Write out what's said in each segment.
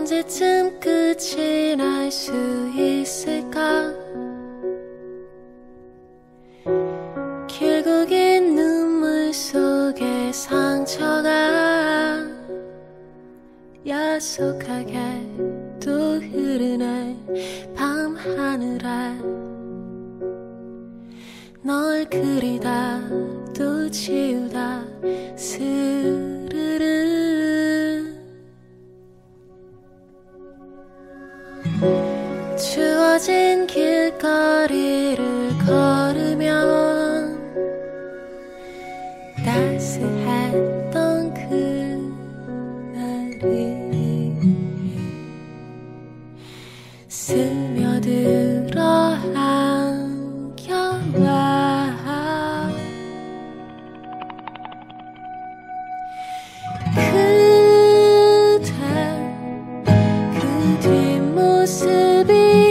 언제쯤 끝이 날 수 있을까? 결국엔 눈물 속에 상처가 야속하게 또 흐르네. 밤하늘에 널 그리다 또 지우다 스르르. 주어진 길거리를 걸으면 따스했던 그날이 스며들어 안겨와. 그대 그 뒷모습이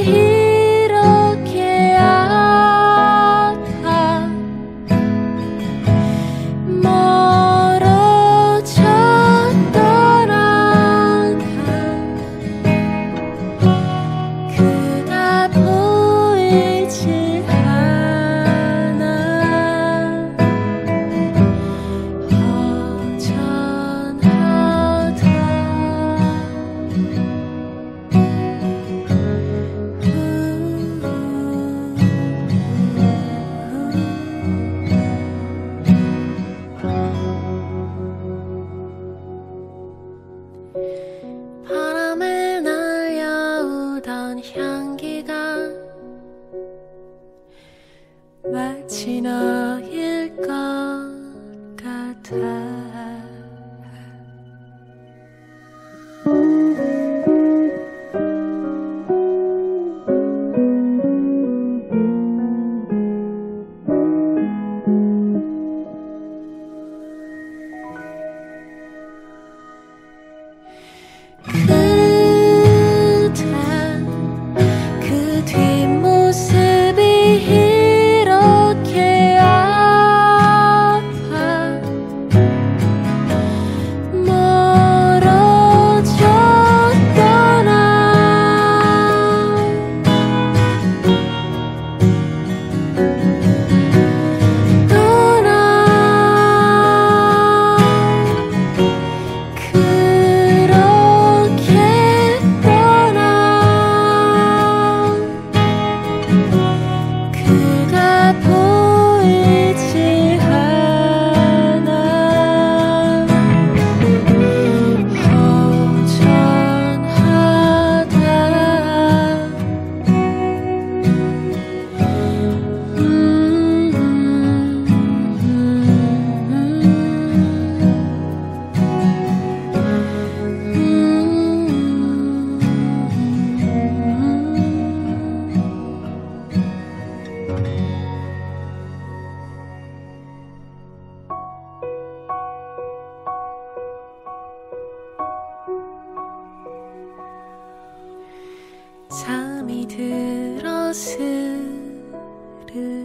이렇게 아파. 멀어져 떠나가 그다 보이지 않아. 허전하다. 바람에 날려오던 향기가 마치 너일 것 같아. 그대 그 뒷모습이 이렇게 아파. 멀어져 떠나 그렇게 떠나 그가 보이지 않아. 잠이 들어 스르르.